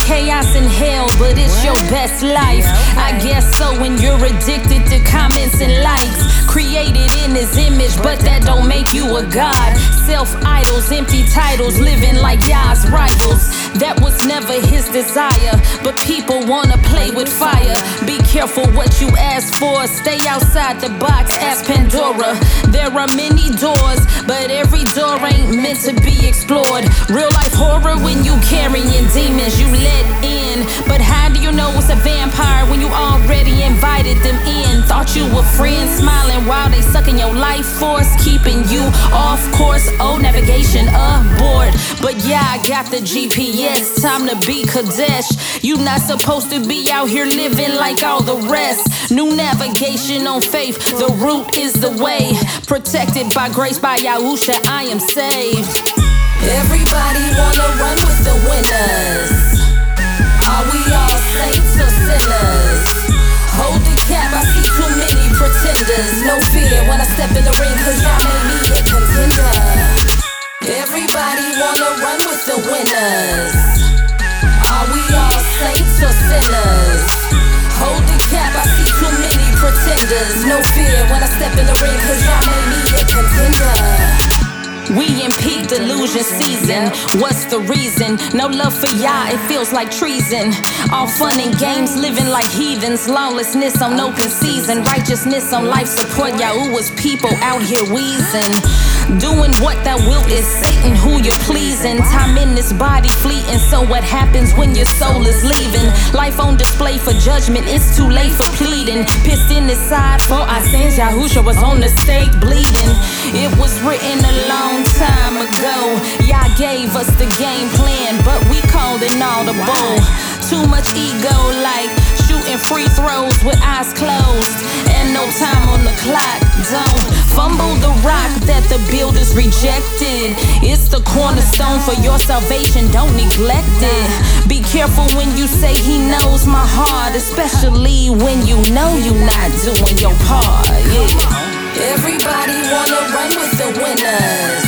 chaos and hell, but it's your best life. I guess so when you're addicted to comments and likes. Created in his image, but that don't make you a god. Self-idols, empty titles, living like Yah's rivals. That was never his desire, but people wanna play with fire. Be careful what you ask for, stay outside the box, ask Pandora. There are many doors, but every door ain't meant to be explored. Real life horror when you carrying demons you let in. But how do you know it's a vampire when you already invited them in? Thought you were friends, smiling while they sucking your life force, keeping you off course. Oh, navigation aboard. But yeah, I got the GPS, time to be Kadesh. You not supposed to be out here living like all the rest. New navigation on faith, the route is the way. Protected by grace, by Yahusha, I am saved. Everybody wanna run with the winners. Are we all saints or sinners? Hold the cap, I see too many pretenders. No fear when I step in the ring, cause y'all made me a contender. Everybody wanna run with the winners. Are we all saints or sinners? Hold the cap, I see too many pretenders. No fear when I step in the ring, cause y'all made me a contender. We in peak delusion season. What's the reason? No love for y'all, it feels like treason. All fun and games, living like heathens. Lawlessness on open season. Righteousness on life support. Yahuwah's people out here wheezing. Doing what thou wilt is Satan who you're pleasing. Time in this body fleeting. So what happens when your soul is leaving? Life on display for judgment, it's too late for pleading. Pissed in his side for our sins. Yahusha was on the stake bleeding. It was written a long time ago. Y'all gave us the game plan, but we called it audible. Too much ego, like shooting free throws with eyes closed and no time on the clock. Don't fumble the rock that the builders rejected. It's the cornerstone for your salvation, don't neglect it. Be careful when you say he knows my heart, especially when you know you're not doing your part. Yeah. Everybody wanna run with the winners.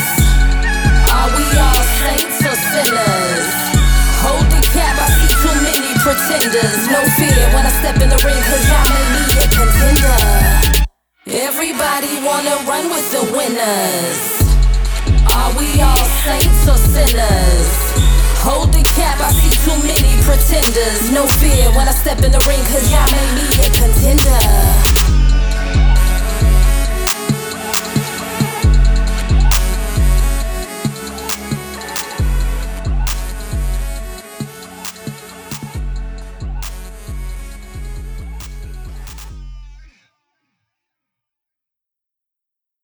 Are we all saints or sinners? Hold the cap, I see too many pretenders. No fear when I step in the ring, cause y'all made me a contender. Everybody wanna run with the winners. Are we all saints or sinners? Hold the cap, I see too many pretenders. No fear when I step in the ring, cause y'all made me a contender.